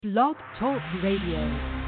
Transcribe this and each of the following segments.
Blog Talk Radio.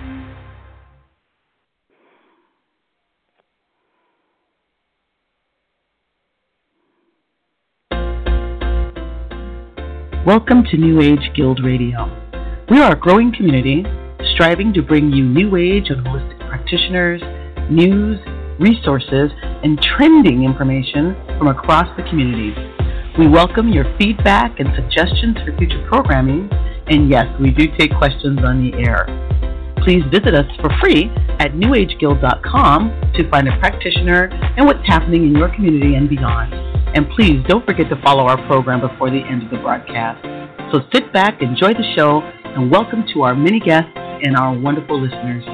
Welcome to New Age Guild Radio. We are a growing community striving to bring you new age and holistic practitioners, news, resources, and trending information from across the community. We welcome your feedback and suggestions for future programming, and yes, we do take questions on the air. Please visit us for free at newageguild.com to find a practitioner and what's happening in your community and beyond. And please don't forget to follow our program before the end of the broadcast. So sit back, enjoy the show, and welcome to our many guests and our wonderful listeners.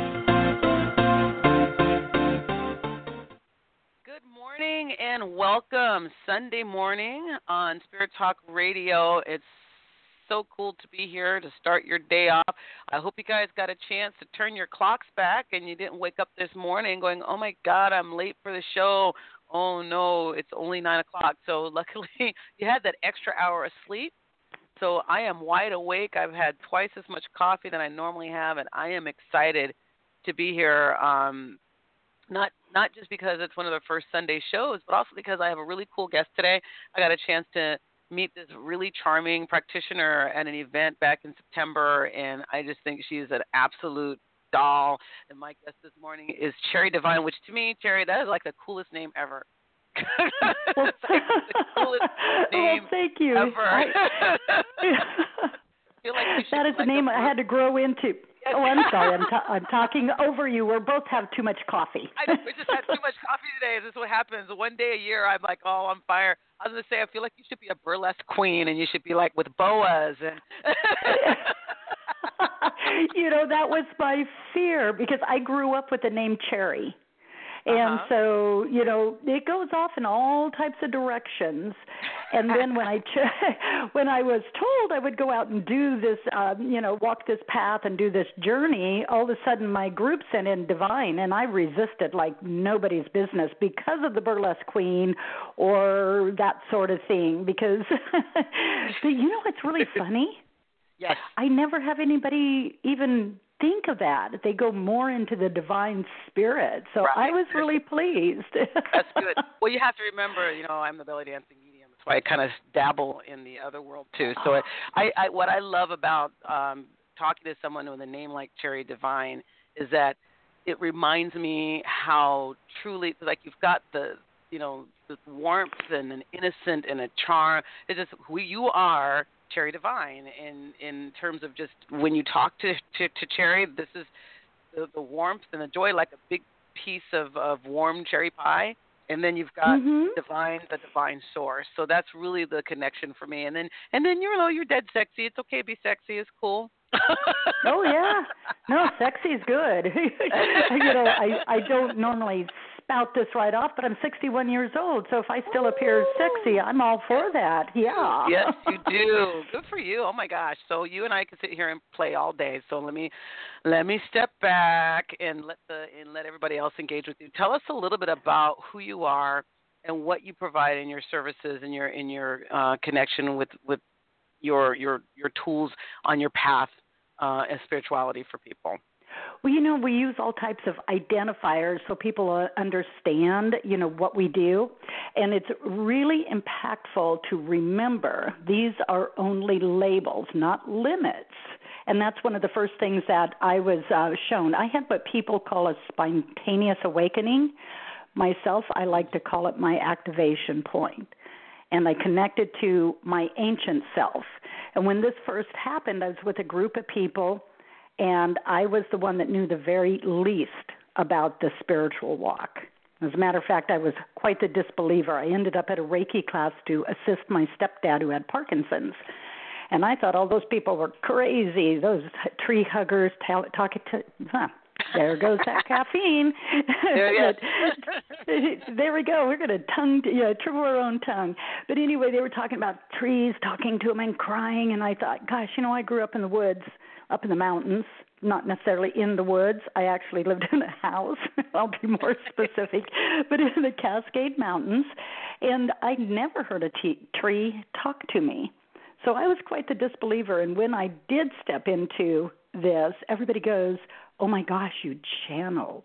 Good morning and welcome. Sunday morning on Spirit Talk Radio. It's so cool to be here to start your day off. I hope you guys got a chance to turn your clocks back and you didn't wake up this morning going, oh my God, I'm late for the show. Oh no, it's only 9 o'clock. So luckily you had that extra hour of sleep. So I am wide awake. I've had twice as much coffee than I normally have, and I am excited to be here. Not just because it's one of the first Sunday shows, but also because I have a really cool guest today. I got a chance to meet this really charming practitioner at an event back in September, and I just think she's an absolute doll. And my guest this morning is Cherry Divine, which to me, Cherry, that is like the coolest name ever. Well, it's like the coolest name thank you. ever. I feel like you should that is the like name I had to grow into. Yes. Oh, I'm sorry. I'm talking over you. We both have too much coffee. We just had too much coffee today. This is what happens. One day a year, I'm like, oh, I'm fire. I was going to say, I feel like you should be a burlesque queen, and you should be like with boas. And You know, that was my fear because I grew up with the name Cherry. And so, you know, it goes off in all types of directions. And then when I was told I would go out and do this, walk this path and do this journey, all of a sudden my group sent in Divine, and I resisted like nobody's business because of the burlesque queen or that sort of thing. Because, but you know what's really funny? Yes. I never have anybody even think of that. They go more into the divine spirit. So right. I was really pleased. That's good. Well, you have to remember, I'm the belly dancing medium. That's why I kind of dabble in the other world too. So I what I love about talking to someone with a name like Cherry Divine is that it reminds me how truly, like you've got the warmth and an innocent and a charm. It's just who you are, Cherry Divine, in terms of just when you talk to Cherry, this is the warmth and the joy, like a big piece of warm cherry pie, and then you've got the divine source. So that's really the connection for me. And then you're dead sexy. It's okay to be sexy. It's cool. Oh yeah, no, sexy is good. I don't normally spout this right off, but I'm 61 years old, so if I still appear sexy, I'm all for that. Yeah. Yes, you do. Good for you. Oh my gosh. So you and I can sit here and play all day. So let me step back and let everybody else engage with you. Tell us a little bit about who you are and what you provide in your services and your connection with your tools on your path as spirituality for people. Well, we use all types of identifiers so people understand, what we do. And it's really impactful to remember these are only labels, not limits. And that's one of the first things that I was shown. I had what people call a spontaneous awakening. Myself, I like to call it my activation point. And I connected to my ancient self. And when this first happened, I was with a group of people, and I was the one that knew the very least about the spiritual walk. As a matter of fact, I was quite the disbeliever. I ended up at a Reiki class to assist my stepdad who had Parkinson's. And I thought all those people were crazy, those tree huggers talking to... There goes that caffeine. There we go. We're going to triple our own tongue. But anyway, they were talking about trees, talking to them and crying. And I thought, gosh, I grew up in the woods, up in the mountains, not necessarily in the woods. I actually lived in a house. I'll be more specific, but in the Cascade Mountains. And I never heard a tree talk to me. So I was quite the disbeliever. And when I did step into this, everybody goes, oh my gosh, you channeled.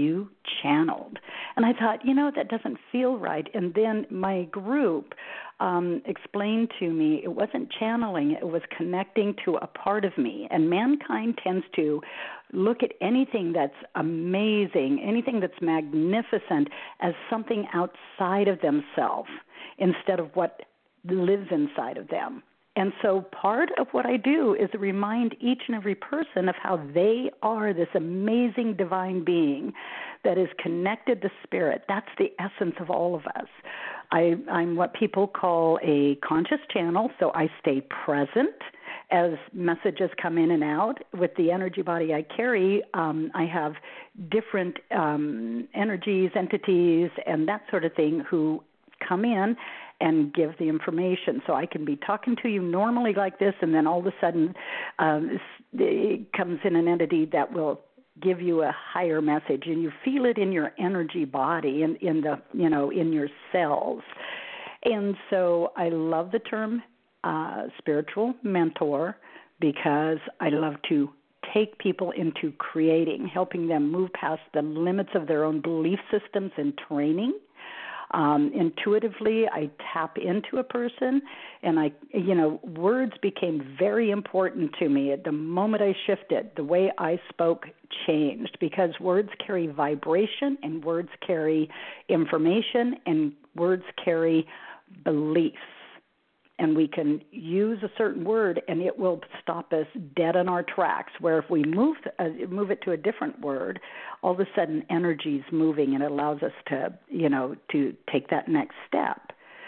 And I thought, that doesn't feel right. And then my group explained to me it wasn't channeling, it was connecting to a part of me. And mankind tends to look at anything that's amazing, anything that's magnificent as something outside of themselves instead of what lives inside of them. And so part of what I do is remind each and every person of how they are this amazing divine being that is connected to spirit. That's the essence of all of us. I'm what people call a conscious channel, so I stay present as messages come in and out. With the energy body I carry, I have different energies, entities, and that sort of thing who come in and give the information. So I can be talking to you normally like this, and then all of a sudden it comes in an entity that will give you a higher message, and you feel it in your energy body, in your cells. And so I love the term spiritual mentor because I love to take people into creating, helping them move past the limits of their own belief systems and training. Intuitively, I tap into a person, and words became very important to me. At the moment I shifted, the way I spoke changed because words carry vibration, and words carry information, and words carry beliefs. And we can use a certain word, and it will stop us dead in our tracks. Where if we move it to a different word, all of a sudden energy's moving, and it allows us to take that next step.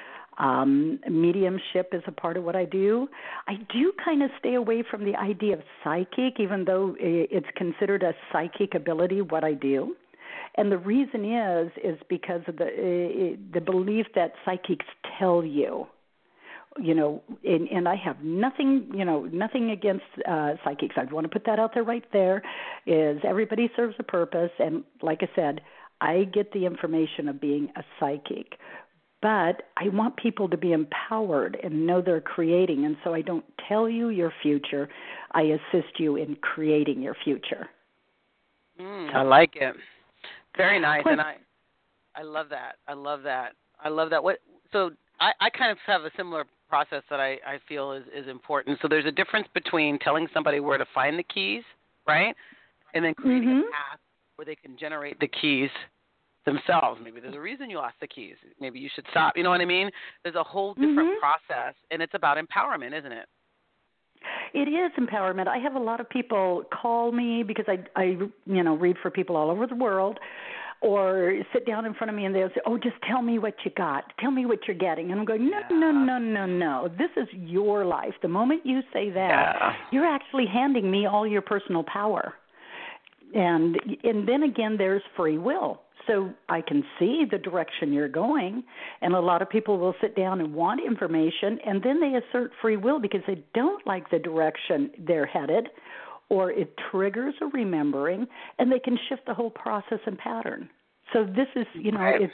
Mediumship is a part of what I do. I do kind of stay away from the idea of psychic, even though it's considered a psychic ability. What I do. And the reason is because of the belief that psychics tell you. And I have nothing against psychics. I want to put that out there right there, is everybody serves a purpose. And like I said, I get the information of being a psychic. But I want people to be empowered and know they're creating. And so I don't tell you your future. I assist you in creating your future. I like it. Very nice. And I love that. I love that. So I kind of have a similar process that I feel is important. So there's a difference between telling somebody where to find the keys, right, and then creating a path where they can generate the keys themselves. Maybe there's a reason you lost the keys. Maybe you should stop. You know what I mean? There's a whole different process, and it's about empowerment, isn't it? It is empowerment. I have a lot of people call me because I read for people all over the world, or sit down in front of me and they'll say, oh, just tell me what you got. Tell me what you're getting. And I'm going, no. This is your life. The moment you say that, you're actually handing me all your personal power. And then again, there's free will. So I can see the direction you're going, and a lot of people will sit down and want information, and then they assert free will because they don't like the direction they're headed, or it triggers a remembering, and they can shift the whole process and pattern. So this is, it's.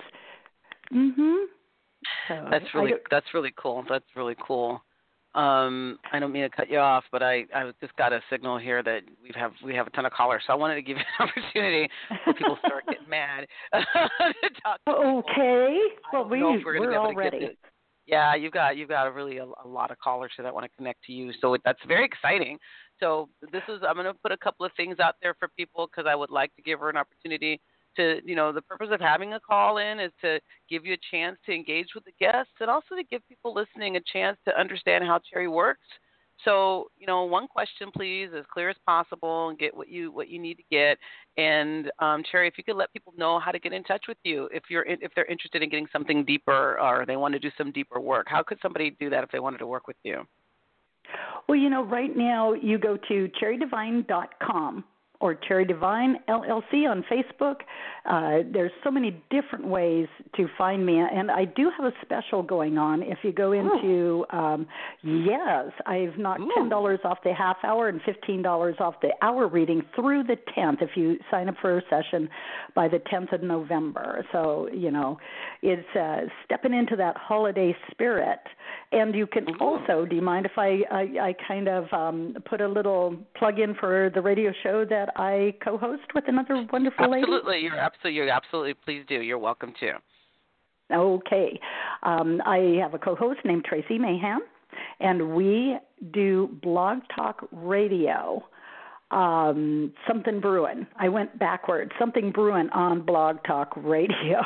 So that's really cool. That's really cool. I don't mean to cut you off, but I just got a signal here that we have a ton of callers, so I wanted to give you an opportunity before people start getting mad to talk to people. Okay. Well, we're all ready. Yeah, you've got a lot of callers here that want to connect to you, so that's very exciting. So I'm going to put a couple of things out there for people because I would like to give her an opportunity to, the purpose of having a call in is to give you a chance to engage with the guests and also to give people listening a chance to understand how Cherry works. So, one question, please, as clear as possible, and get what you need to get. And Cherry, if you could let people know how to get in touch with you, if they're interested in getting something deeper or they want to do some deeper work, how could somebody do that if they wanted to work with you? Well, right now you go to cherrydivine.com. or Cherry Divine LLC on Facebook. There's so many different ways to find me, and I do have a special going on. If you go into, yes, I've knocked $10 off the half hour and $15 off the hour reading through the 10th if you sign up for a session by the 10th of November. So, it's stepping into that holiday spirit. And you can also, do you mind if I kind of put a little plug in for the radio show that I co-host with another wonderful lady? You're absolutely, please do. You're welcome to. Okay. I have a co-host named Tracy Mayhem, and we do Blog Talk Radio. Something Brewing. I went backwards. Something Brewing on Blog Talk Radio.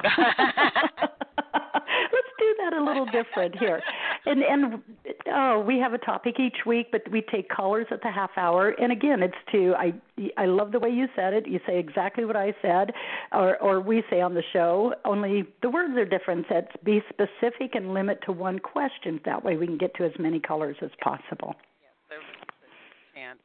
Let's do that a little different here. And we have a topic each week, but we take callers at the half hour. And again, I love the way you said it. You say exactly what I said, or we say on the show, only the words are different. That's be specific and limit to one question. That way we can get to as many callers as possible. Yes, there's a chance.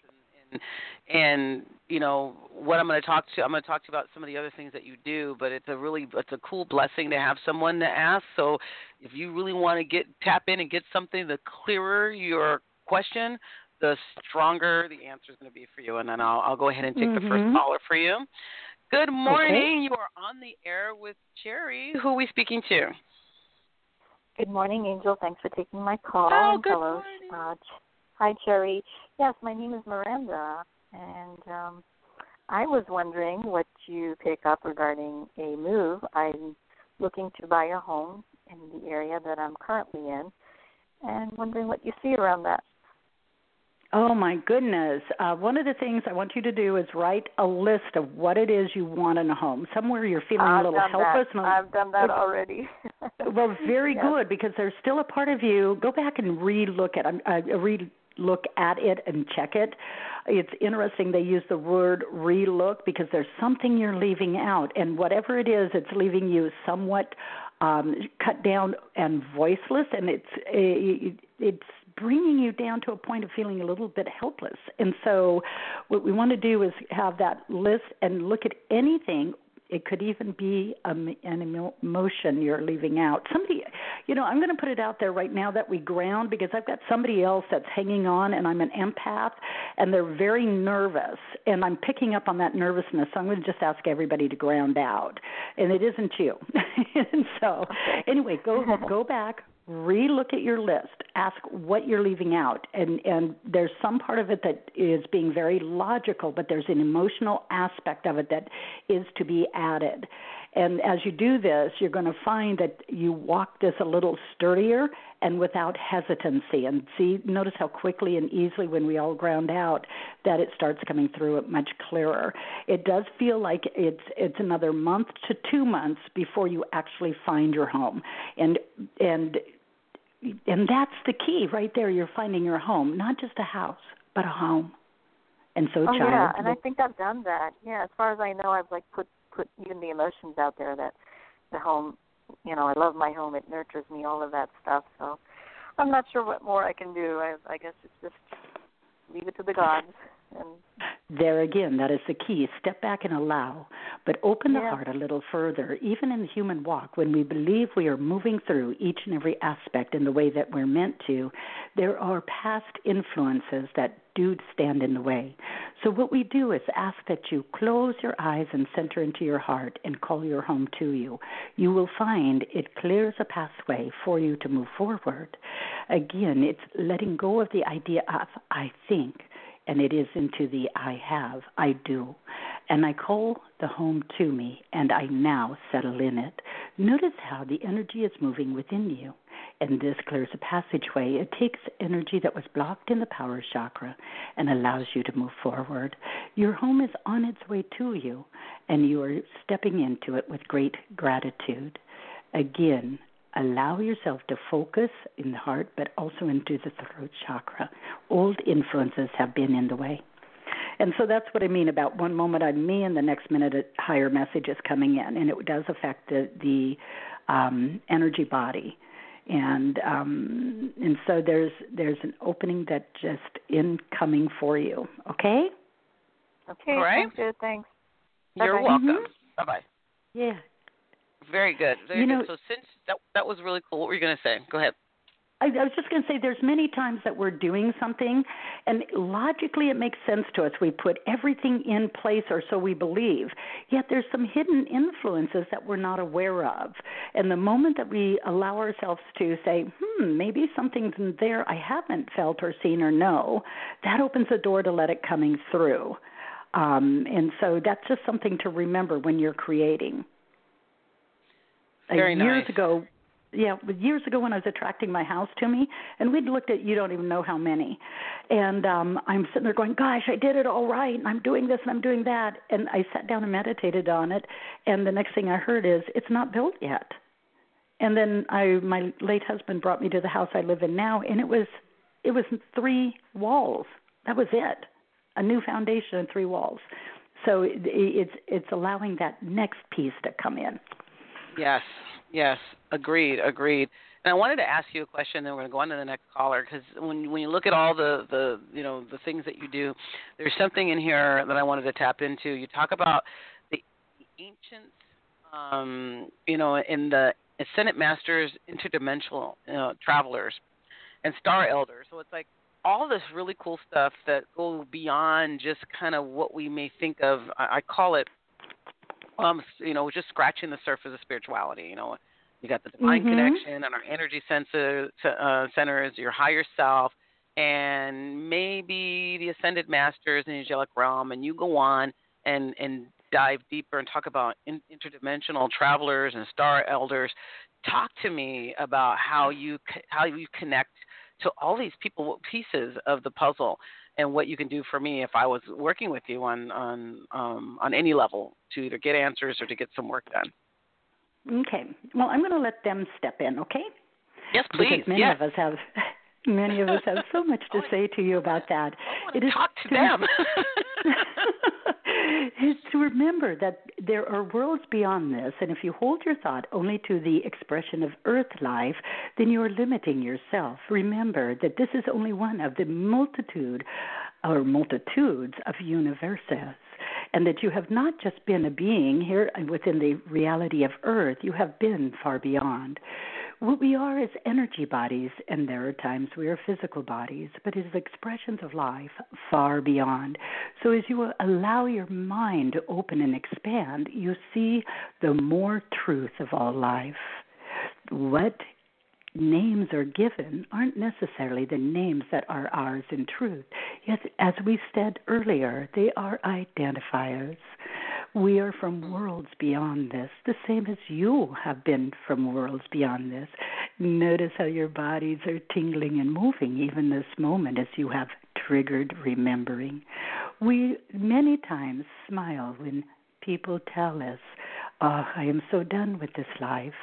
And what I'm going to talk to you about some of the other things that you do, but it's a cool blessing to have someone to ask. So if you really want to tap in and get something, the clearer your question, the stronger the answer is going to be for you. And then I'll go ahead and take the first caller for you. Good morning. Okay. You are on the air with Cherry. Who are we speaking to? Good morning, Angel. Thanks for taking my call. Oh, good morning. Hi, Cherry. Yes, my name is Miranda, and I was wondering what you pick up regarding a move. I'm looking to buy a home in the area that I'm currently in, and wondering what you see around that. Oh, my goodness. One of the things I want you to do is write a list of what it is you want in a home. Somewhere you're feeling a little helpless. I've done that already. Well, very good, because there's still a part of you. Go back and look at it and check it. It's interesting they use the word relook because there's something you're leaving out, and whatever it is, it's leaving you somewhat cut down and voiceless, and it's bringing you down to a point of feeling a little bit helpless. And so what we want to do is have that list and look at anything. It could even be an emotion you're leaving out. Somebody, I'm going to put it out there right now that we ground, because I've got somebody else that's hanging on, and I'm an empath, and they're very nervous, and I'm picking up on that nervousness. So I'm going to just ask everybody to ground out, and it isn't you. And so anyway, go back. Re-look at your list. Ask what you're leaving out. And there's some part of it that is being very logical, but there's an emotional aspect of it that is to be added. And as you do this, you're going to find that you walk this a little sturdier and without hesitancy. And notice how quickly and easily when we all ground out that it starts coming through it much clearer. It does feel like it's another month to 2 months before you actually find your home. And that's the key right there. You're finding your home, not just a house, but a home. And so, child. Yeah, and I think I've done that. Yeah, as far as I know, I've put even the emotions out there that the home, I love my home. It nurtures me, all of that stuff. So I'm not sure what more I can do. I guess it's just leave it to the gods. And there again, that is the key. Step back and allow, but open the heart a little further. Even in the human walk, when we believe we are moving through each and every aspect in the way that we're meant to, there are past influences that do stand in the way. So what we do is ask that you close your eyes and center into your heart and call your home to you. You will find it clears a pathway for you to move forward. Again, it's letting go of the idea of I think, and it is into the I have, I do. And I call the home to me, and I now settle in it. Notice how the energy is moving within you, and this clears a passageway. It takes energy that was blocked in the power chakra and allows you to move forward. Your home is on its way to you, and you are stepping into it with great gratitude. Again, allow yourself to focus in the heart, but also into the throat chakra. Old influences have been in the way. And so that's what I mean about one moment I'm me and the next minute a higher message is coming in. And it does affect the energy body. And so there's an opening that just incoming for you. Okay? Okay, All right? sounds good. Thanks. You're Bye-bye. welcome. Mm-hmm. Bye-bye. Yeah. Very good. Very You good. know, So since that was really cool, what were you going to say? Go ahead. I was just going to say there's many times that we're doing something, and logically it makes sense to us. We put everything in place, or so we believe, yet there's some hidden influences that we're not aware of. And the moment that we allow ourselves to say, maybe something's in there I haven't felt or seen or know, that opens the door to let it coming through. And so that's just something to remember when you're creating. Very Years nice. ago when I was attracting my house to me, and we'd looked at you don't even know how many, and I'm sitting there going, gosh, I did it all right, and I'm doing this and I'm doing that, and I sat down and meditated on it, and the next thing I heard is, it's not built yet. And then my late husband brought me to the house I live in now, and it was 3 walls. That was it. A new foundation and 3 walls. So it's allowing that next piece to come in. Yes, agreed. And I wanted to ask you a question, then we're going to go on to the next caller, because when you look at all the the things that you do, there's something in here that I wanted to tap into. You talk about the ancient, in the Ascended Masters, interdimensional travelers, and star elders. So it's like all this really cool stuff that go beyond just kind of what we may think of. I call it, just scratching the surface of spirituality. You got the divine connection and our energy centers, your higher self, and maybe the Ascended Masters and the angelic realm, and you go on and dive deeper and talk about interdimensional travelers and star elders. Talk to me about how you connect to all these pieces of the puzzle, and what you can do for me if I was working with you on any level to either get answers or to get some work done. Okay. Well, I'm going to let them step in, okay? Yes, please. Because many of us have so much to say to you about that. I want to talk to them. Is to remember that there are worlds beyond this, and if you hold your thought only to the expression of earth life, then you are limiting yourself. Remember that this is only one of the multitudes of universes, and that you have not just been a being here within the reality of earth, you have been far beyond. What we are is energy bodies, and there are times we are physical bodies, but it is expressions of life far beyond. So as you allow your mind to open and expand, you see the more truth of all life. What names are given aren't necessarily the names that are ours in truth. Yet, as we said earlier, they are identifiers. We are from worlds beyond this, the same as you have been from worlds beyond this. Notice how your bodies are tingling and moving even this moment as you have triggered remembering. We many times smile when people tell us, "Oh, I am so done with this life.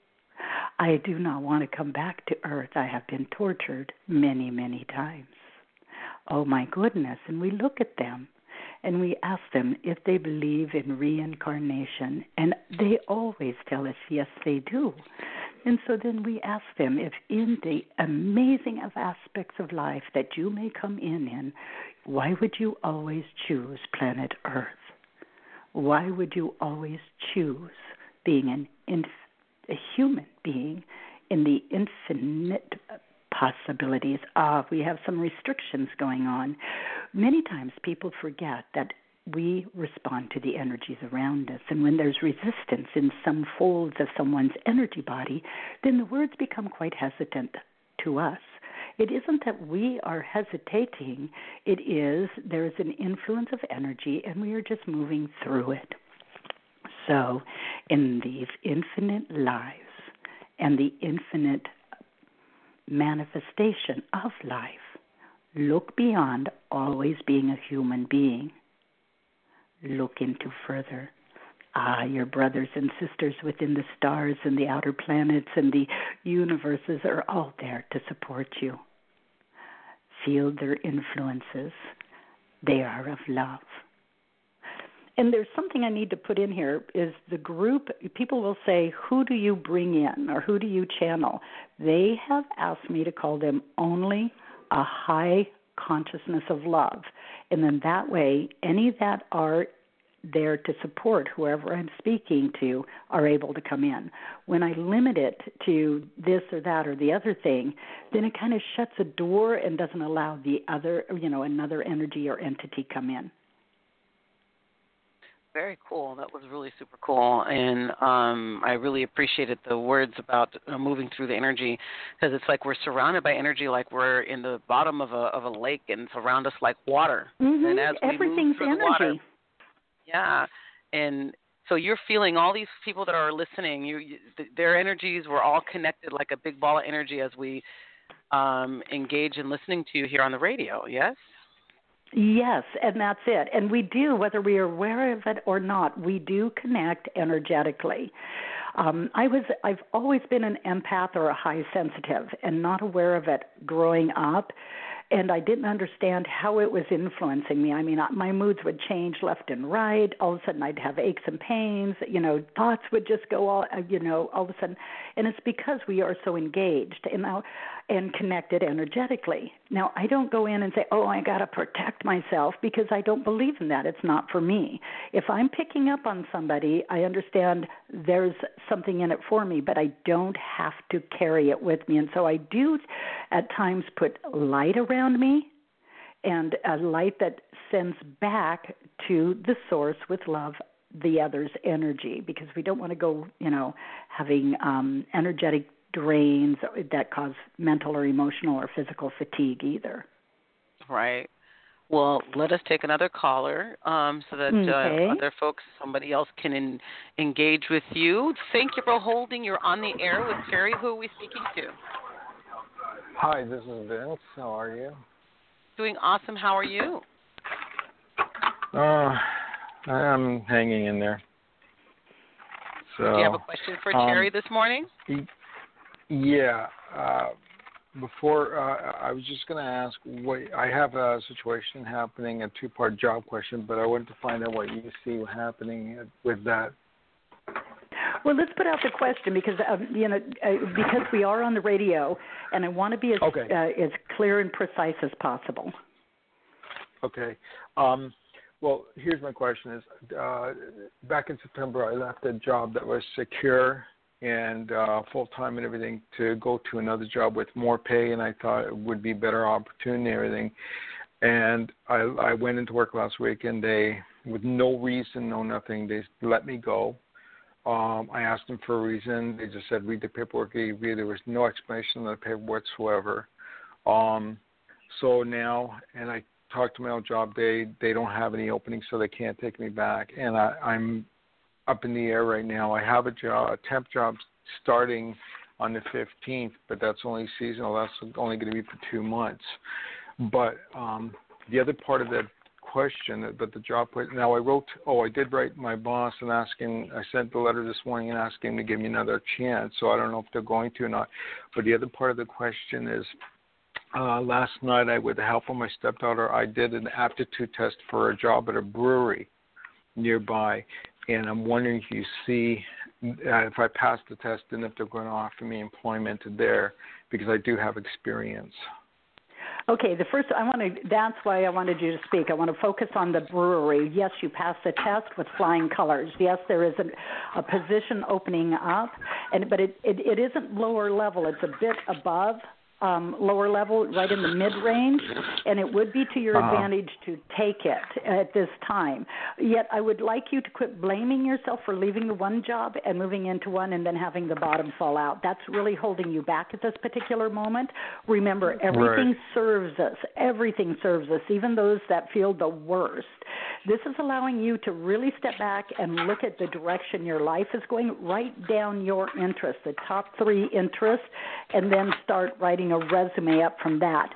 I do not want to come back to earth. I have been tortured many, many times." Oh my goodness. And we look at them and we ask them if they believe in reincarnation. And they always tell us, yes, they do. And so then we ask them if in the amazing of aspects of life that you may come in, why would you always choose planet Earth? Why would you always choose being a human being in the infinite possibilities? We have some restrictions going on. Many times people forget that we respond to the energies around us, and when there's resistance in some folds of someone's energy body, then the words become quite hesitant to us. It isn't that we are hesitating, it is there's an influence of energy and we are just moving through it. So in these infinite lives and the infinite manifestation of life, look beyond always being a human being. Look into further. Your brothers and sisters within the stars and the outer planets and the universes are all there to support you. Feel their influences. They are of love. And there's something I need to put in here is the group, people will say, who do you bring in or who do you channel? They have asked me to call them only a high consciousness of love. And then that way, any that are there to support whoever I'm speaking to are able to come in. When I limit it to this or that or the other thing, then it kind of shuts a door and doesn't allow the other, another energy or entity come in. Very cool. That was really super cool, and I really appreciated the words about moving through the energy, because it's like we're surrounded by energy, like we're in the bottom of a lake, and it's around us like water. Mm-hmm. And as we Everything's move through energy. the water, yeah, and so you're feeling all these people that are listening. Their energies were all connected like a big ball of energy as we engage in listening to you here on the radio. Yes. Yes, and that's it. And we do, whether we are aware of it or not, we do connect energetically. I've always been an empath or a high sensitive and not aware of it growing up. And I didn't understand how it was influencing me. I mean, my moods would change left and right. All of a sudden, I'd have aches and pains. Thoughts would just go all of a sudden. And it's because we are so engaged and connected energetically. Now, I don't go in and say, I got to protect myself, because I don't believe in that. It's not for me. If I'm picking up on somebody, I understand there's something in it for me, but I don't have to carry it with me. And so I do at times put light around me, and a light that sends back to the source with love the other's energy, because we don't want to go, having energetic drains that cause mental or emotional or physical fatigue either. Right. Well, let us take another caller so that other folks, somebody else can engage with you. Thank you for holding. You're on the air with Terry. Who are we speaking to? Hi, this is Vince. How are you? Doing awesome. How are you? I'm hanging in there. So, do you have a question for Terry this morning? Yeah. Before, I was just going to ask, I have a situation happening, a two-part job question, but I wanted to find out what you see happening with that. Well, let's put out the question, because because we are on the radio, and I want to be as clear and precise as possible. Okay. Well, here's my question: is back in September, I left a job that was secure and full-time and everything to go to another job with more pay, and I thought it would be better opportunity and everything. And I went into work last week, and they, with no reason, no nothing, they let me go. I asked them for a reason. They just said, read the paperwork. There was no explanation of the paper whatsoever. So now, and I talked to my old job, they don't have any openings, so they can't take me back. And I'm up in the air right now. I have a temp job starting on the 15th, but that's only seasonal. That's only going to be for 2 months. But the other part of that question, but the job, now I did write my boss and asking, I sent the letter this morning and asking him to give me another chance. So I don't know if they're going to or not. But the other part of the question is, last night, with the help of my stepdaughter, I did an aptitude test for a job at a brewery nearby. And I'm wondering if you see if I pass the test and if they're going to offer me employment there, because I do have experience. Okay, that's why I wanted you to speak. I want to focus on the brewery. Yes, you passed the test with flying colors. Yes, there is a position opening up, but it isn't lower level. It's a bit above lower level, right in the mid-range, and it would be to your advantage to take it at this time. Yet I would like you to quit blaming yourself for leaving the one job and moving into one and then having the bottom fall out. That's really holding you back at this particular moment. Remember, everything serves us. Everything serves us, even those that feel the worst. This is allowing you to really step back and look at the direction your life is going. Write down your interests, the top 3 interests, and then start writing a resume up from that.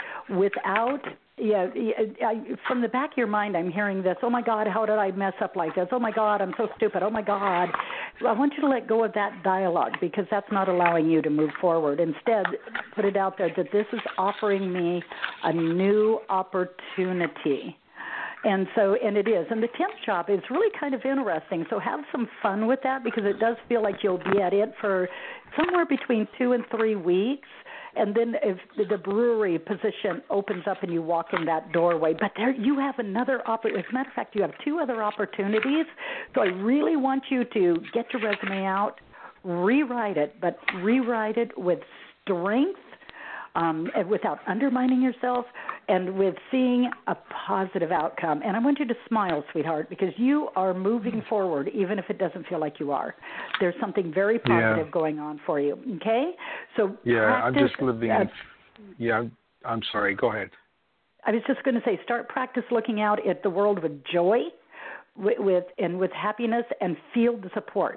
From the back of your mind, I'm hearing this, oh my God, how did I mess up like this? Oh my God, I'm so stupid. Oh my God. I want you to let go of that dialogue, because that's not allowing you to move forward. Instead, put it out there that this is offering me a new opportunity. And it is. And the temp job is really kind of interesting. So have some fun with that because it does feel like you'll be at it for somewhere between 2 and 3 weeks. And then if the brewery position opens up and you walk in that doorway, but there you have another opportunity. As a matter of fact, you have 2 other opportunities. So I really want you to get your resume out, rewrite it, but rewrite it with strength, and without undermining yourself, and with seeing a positive outcome. And I want you to smile, sweetheart, because you are moving forward, even if it doesn't feel like you are. There's something very positive going on for you. Okay? So I'm just living in. I'm sorry. Go ahead. I was just going to say, start practice looking out at the world with joy, with happiness, and feel the support.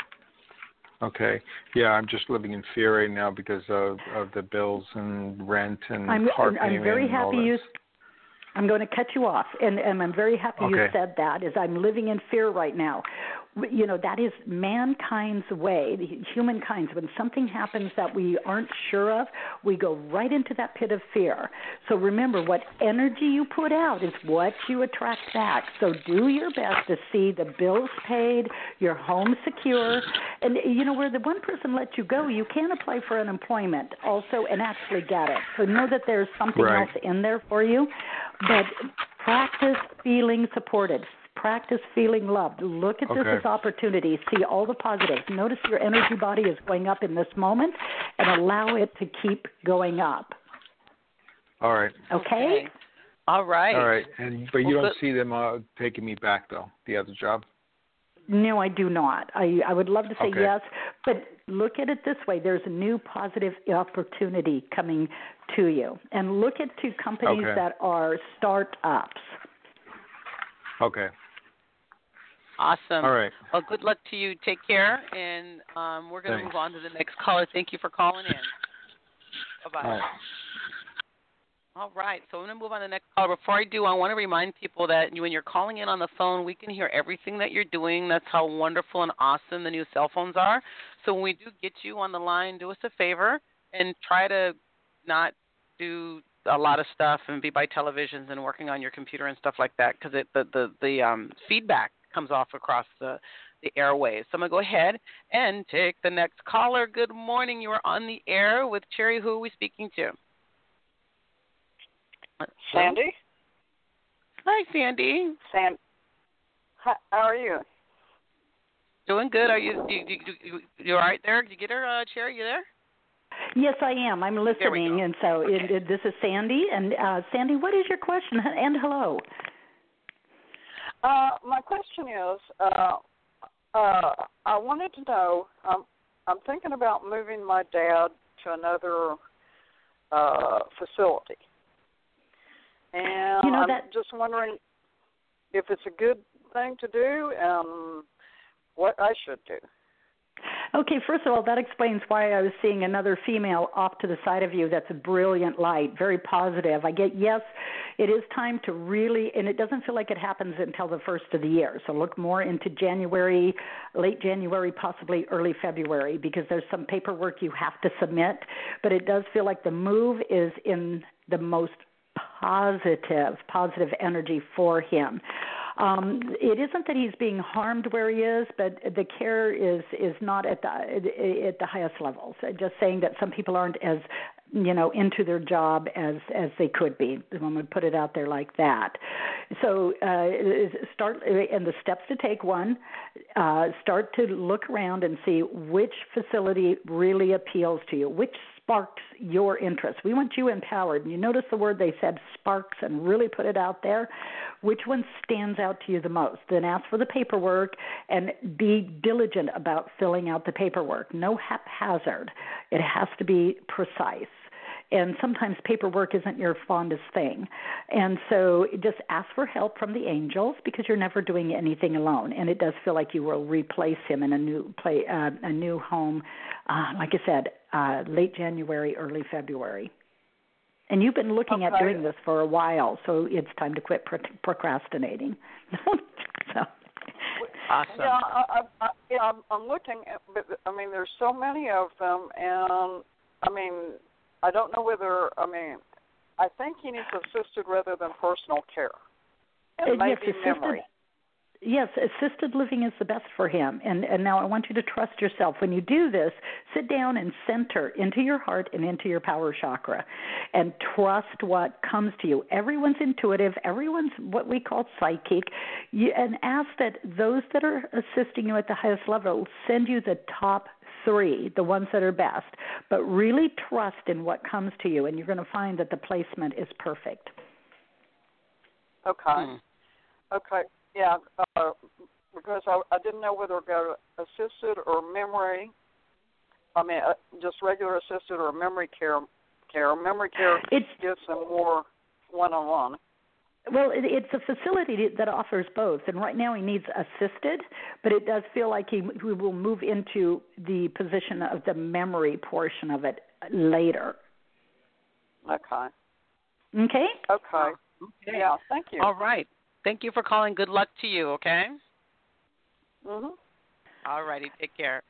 Okay. Yeah, I'm just living in fear right now because of the bills and rent and car payment. I'm very happy I'm going to cut you off, and I'm very happy you said that, is I'm living in fear right now. You know, that is mankind's way, humankind's. When something happens that we aren't sure of, we go right into that pit of fear. So remember, what energy you put out is what you attract back. So do your best to see the bills paid, your home secure. And, you know, where the one person lets you go, you can apply for unemployment also and actually get it. So know that there's something else in there for you. But practice feeling supported. Practice feeling loved. Look at this as opportunity. See all the positives. Notice your energy body is going up in this moment and allow it to keep going up. All right. Okay? All right. All right. But you don't see them taking me back, though, the other job? No, I do not. I would love to say yes, but look at it this way. There's a new positive opportunity coming to you. And look at 2 companies that are startups. Okay. Awesome. All right. Well, good luck to you. Take care. And we're going to move on to the next caller. Thank you for calling in. Bye-bye. All right. All right, so I'm going to move on to the next caller. Before I do, I want to remind people that when you're calling in on the phone, we can hear everything that you're doing. That's how wonderful and awesome the new cell phones are. So when we do get you on the line, do us a favor and try to not do a lot of stuff and be by televisions and working on your computer and stuff like that, because the feedback comes off across the airwaves. So I'm going to go ahead and take the next caller. Good morning. You are on the air with Cherry. Who are we speaking to? Sandy? Hi, Sandy. Hi, how are you? Doing good. Are you all right there? Did you get her, Cherry? You there? Yes, I am. I'm listening. And so this is Sandy. And Sandy, what is your question? And hello. My question is, I wanted to know, I'm thinking about moving my dad to another facility. And I'm just wondering if it's a good thing to do and what I should do. Okay, first of all, that explains why I was seeing another female off to the side of you. That's a brilliant light, very positive. I get, yes, it is time to really, and it doesn't feel like it happens until the first of the year. So look more into January, late January, possibly early February, because there's some paperwork you have to submit. But it does feel like the move is in the most positive energy for him. It isn't that he's being harmed where he is, but the care is not at the highest levels. Just saying that some people aren't as into their job as they could be. One would put it out there like that. So start, and the steps to take: 1, start to look around and see which facility really appeals to you, which sparks your interest. We want you empowered. And you notice the word they said, sparks, and really put it out there. Which one stands out to you the most? Then ask for the paperwork and be diligent about filling out the paperwork. No haphazard. It has to be precise. And sometimes paperwork isn't your fondest thing. And so just ask for help from the angels, because you're never doing anything alone. And it does feel like you will replace him in a new home, like I said, late January, early February. And you've been looking at doing this for a while, so it's time to quit procrastinating. So. Awesome. I'm looking at, I mean, there's so many of them, and I mean, I don't know whether, I think he needs assisted rather than personal care. and maybe yes, memory. Yes, assisted living is the best for him. And now I want you to trust yourself. When you do this, sit down and center into your heart and into your power chakra and trust what comes to you. Everyone's intuitive. Everyone's what we call psychic. And ask that those that are assisting you at the highest level send you the top 3, the ones that are best. But really trust in what comes to you, and you're going to find that the placement is perfect. Okay. Okay. Yeah, because I didn't know whether to go to assisted or memory. I mean, just regular assisted or memory care. Memory care gives them more one-on-one. Well, it's a facility that offers both, and right now he needs assisted, but it does feel like he will move into the position of the memory portion of it later. Okay. Okay? Okay. Yeah, thank you. All right. Thank you for calling. Good luck to you, okay? Mhm. All righty. Take care.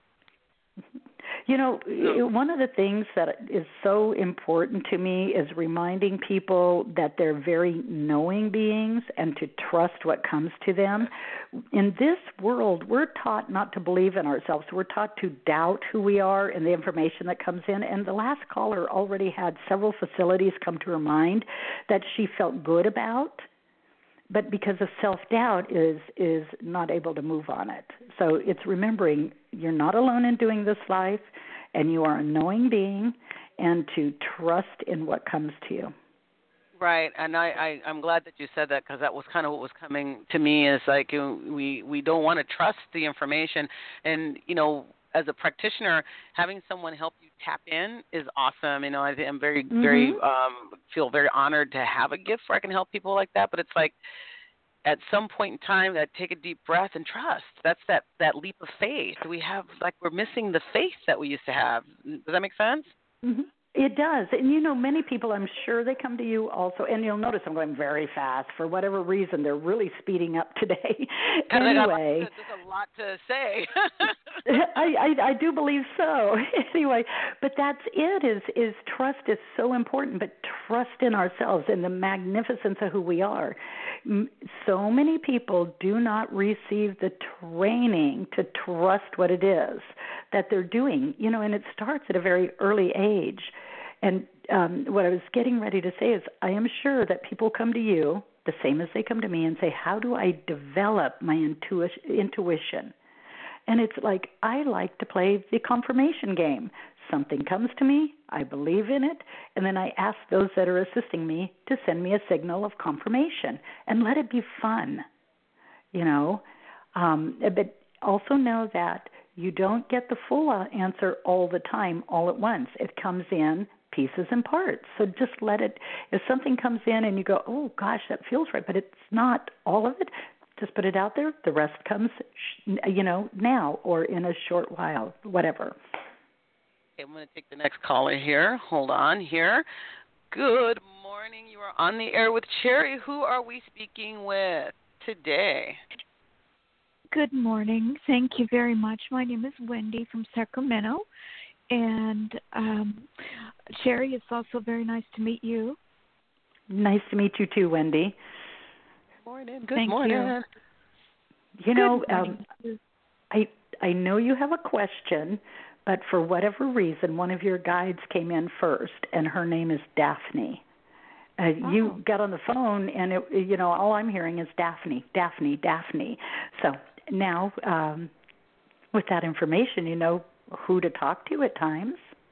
You know, one of the things that is so important to me is reminding people that they're very knowing beings and to trust what comes to them. In this world, we're taught not to believe in ourselves. We're taught to doubt who we are and the information that comes in. And the last caller already had several facilities come to her mind that she felt good about, but because of self-doubt is not able to move on it. So it's remembering you're not alone in doing this life, and you are a knowing being, and to trust in what comes to you. Right, and I'm glad that you said that, because that was kind of what was coming to me, is like we don't want to trust the information. And, you know, as a practitioner, having someone help you tap in is awesome. You know, I'm very, very feel very honored to have a gift where I can help people like that. But it's like at some point in time, that take a deep breath and trust. That's that leap of faith. We're missing the faith that we used to have. Does that make sense? Mm-hmm. It does. And, you know, many people, I'm sure they come to you also, and you'll notice I'm going very fast. For whatever reason, they're really speeding up today. Anyway. There's a lot to say. I do believe so. Anyway, but that's it, is trust is so important, but trust in ourselves and the magnificence of who we are. So many people do not receive the training to trust what it is that they're doing, you know, and it starts at a very early age. And what I was getting ready to say is I am sure that people come to you the same as they come to me and say, how do I develop my intuition? And it's like, I like to play the confirmation game. Something comes to me, I believe in it, and then I ask those that are assisting me to send me a signal of confirmation and let it be fun, you know. But also know that you don't get the full answer all the time, all at once. It comes in pieces and parts. So just let it, if something comes in and you go, oh, gosh, that feels right, but it's not all of it, just put it out there. The rest comes, you know, now or in a short while, whatever. Okay, I'm going to take the next caller here. Hold on here. Good morning. You are on the air with Cherry. Who are we speaking with today? Good morning. Thank you very much. My name is Wendy from Sacramento. And Cherry, it's also very nice to meet you. Nice to meet you too, Wendy. Morning. Good Thank morning. You. You know, I know you have a question, but for whatever reason, one of your guides came in first, and her name is Daphne. You got on the phone, and you know, all I'm hearing is Daphne, Daphne, Daphne. So now, with that information, you know who to talk to at times.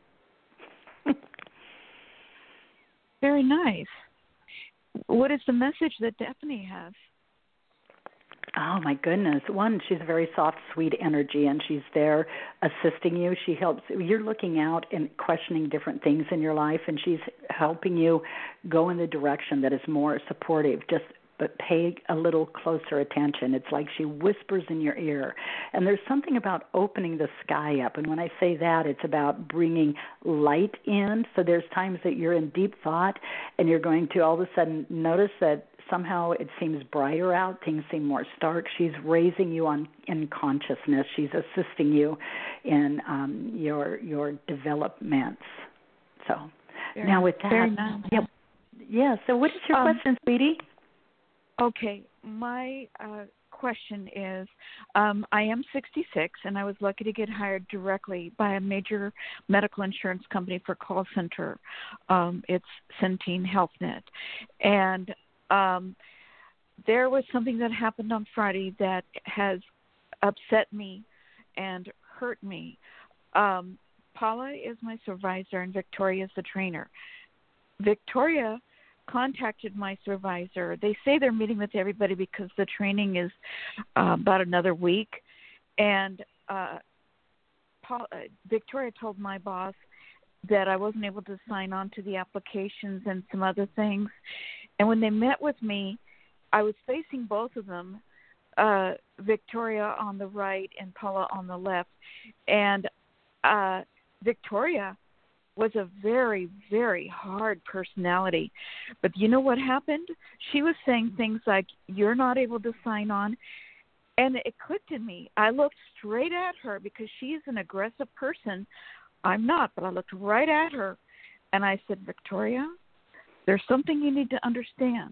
Very nice. What is the message that Daphne has? Oh, my goodness. One, she's a very soft, sweet energy, and she's there assisting you. She helps. You're looking out and questioning different things in your life, and she's helping you go in the direction that is more supportive. But pay a little closer attention. It's like she whispers in your ear. And there's something about opening the sky up. And when I say that, it's about bringing light in. So there's times that you're in deep thought and you're going to all of a sudden notice that somehow it seems brighter out. Things seem more stark. She's raising you in consciousness. She's assisting you in your developments. So now with that. Very nice. Yeah. So what is your question, sweetie? Okay. my question is, I am 66, and I was lucky to get hired directly by a major medical insurance company for call center. It's Centene HealthNet. And there was something that happened on Friday that has upset me and hurt me. Paula is my supervisor, and Victoria is the trainer. Victoria contacted my supervisor. They say they're meeting with everybody because the training is about another week. And Victoria told my boss that I wasn't able to sign on to the applications and some other things. And when they met with me, I was facing both of them, Victoria on the right and Paula on the left. And Victoria was a very, very hard personality. But you know what happened? She was saying things like, you're not able to sign on. And it clicked in me. I looked straight at her because she's an aggressive person. I'm not, but I looked right at her. And I said, Victoria, there's something you need to understand.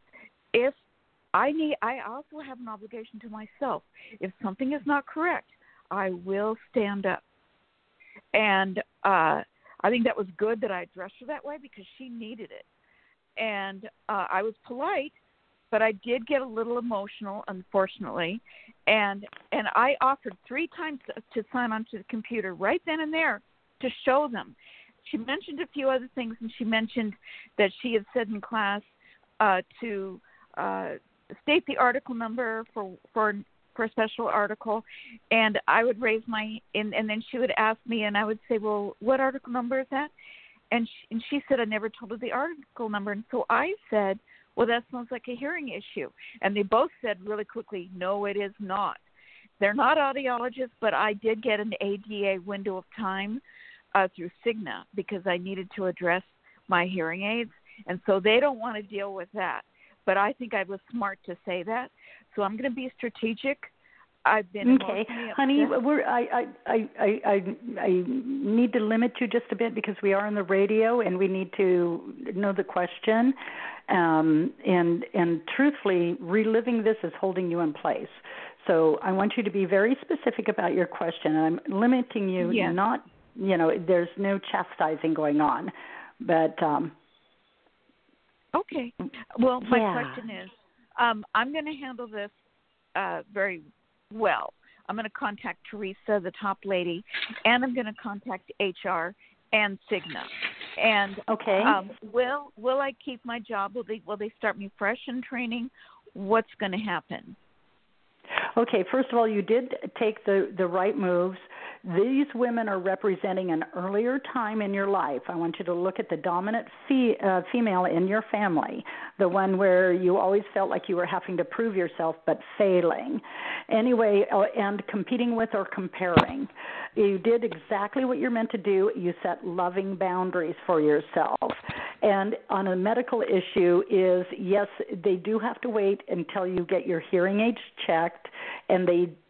I also have an obligation to myself. If something is not correct, I will stand up. And I think that was good that I addressed her that way because she needed it. And I was polite, but I did get a little emotional, unfortunately. And I offered 3 times to sign onto the computer right then and there to show them. She mentioned a few other things, and she mentioned that she had said in class to state the article number for a special article, and I would raise and then she would ask me, and I would say, well, what article number is that? And she said I never told her the article number, and so I said, well, that sounds like a hearing issue. And they both said really quickly, no, it is not. They're not audiologists, but I did get an ADA window of time through Cigna because I needed to address my hearing aids, and so they don't want to deal with that. But I think I was smart to say that, so I'm going to be strategic. I've been okay, honey. I need to limit you just a bit because we are on the radio and we need to know the question. And truthfully, reliving this is holding you in place. So I want you to be very specific about your question. And I'm limiting you, not, there's no chastising going on, but. Okay. Well, my question is, I'm going to handle this very well. I'm going to contact Teresa, the top lady, and I'm going to contact HR and Cigna. And will I keep my job? Will they start me fresh in training? What's going to happen? Okay, first of all, you did take the right moves. These women are representing an earlier time in your life. I want you to look at the dominant female in your family, the one where you always felt like you were having to prove yourself but failing. Anyway, and competing with or comparing. You did exactly what you're meant to do. You set loving boundaries for yourself. And on a medical issue is, yes, they do have to wait until you get your hearing aids checked, and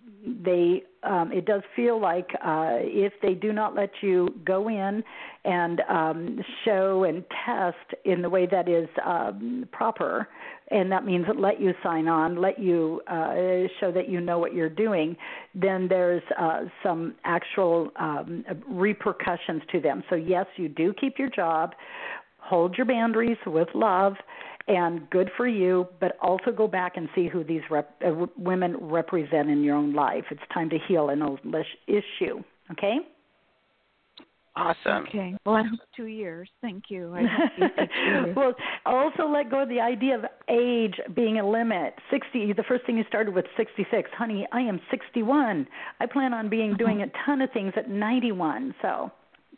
it does feel like if they do not let you go in and show and test in the way that is proper, and that means let you sign on, let you show that you know what you're doing, then there's some actual repercussions to them. So yes, you do keep your job, hold your boundaries with love, and good for you, but also go back and see who these women represent in your own life. It's time to heal an old issue, okay? Awesome. Okay. Well, I hope 2 years. Thank you. I hope you take 2 years. Well, also let go of the idea of age being a limit. 60, the first thing you started with 66. Honey, I am 61. I plan on doing a ton of things at 91. So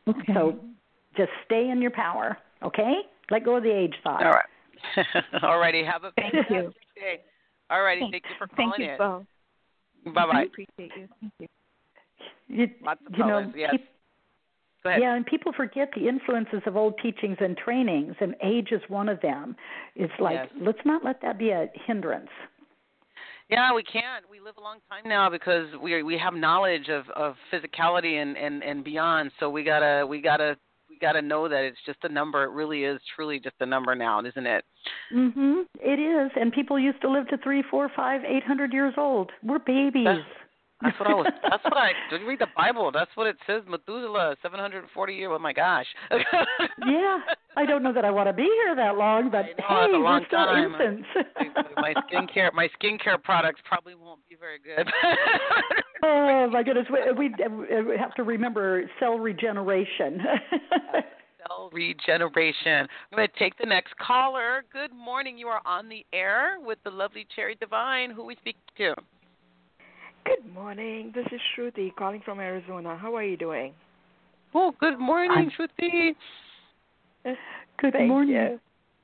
just stay in your power, okay? Let go of the age thought. All right. All righty. Have a fantastic day. All righty. Thank you for calling in. Thank you, Bye-bye. I appreciate you. Thank you. Lots of callers, yes. Go ahead. Yeah, and people forget the influences of old teachings and trainings, and age is one of them. It's like, let's not let that be a hindrance. Yeah, we can't. We live a long time now because we have knowledge of physicality and beyond. So we gotta you got to know that it's just a number. It really is truly just a number now, isn't it? It is, and people used to live to 300, 400, 500, 800 years old. We're babies. That's what I did. Read the Bible. That's what it says. Methuselah, 740 years. Oh my gosh. Yeah, I don't know that I want to be here that long, but hey, we're still infants. my skincare products probably won't be very good. Oh my goodness, we have to remember cell regeneration. Cell regeneration. I'm going to take the next caller. Good morning. You are on the air with the lovely Cherry Divine. Who we speak to? Good morning. This is Shruti calling from Arizona. How are you doing? Oh, good morning, Shruti. Good morning. You.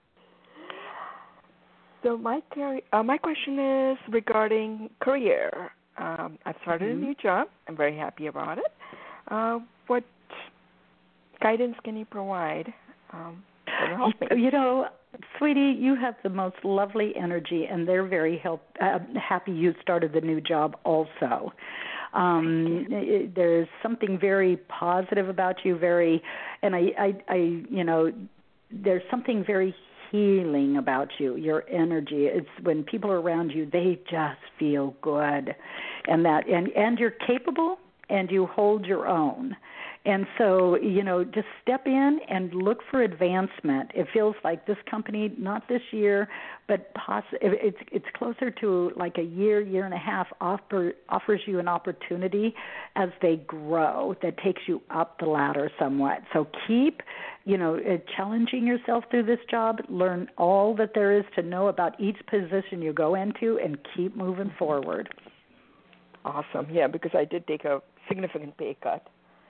So my question is regarding career. I've started a new job. I'm very happy about it. What guidance can you provide to help me? You know, sweetie, you have the most lovely energy, and they're very happy you started the new job also. There's something very positive about you, and I there's something very healing about you, your energy. It's when people are around you, they just feel good, and you're capable, and you hold your own. And so, just step in and look for advancement. It feels like this company, not this year, but it's closer to like a year and a half, offers you an opportunity as they grow that takes you up the ladder somewhat. So keep, challenging yourself through this job. Learn all that there is to know about each position you go into and keep moving forward. Awesome. Yeah, because I did take a significant pay cut.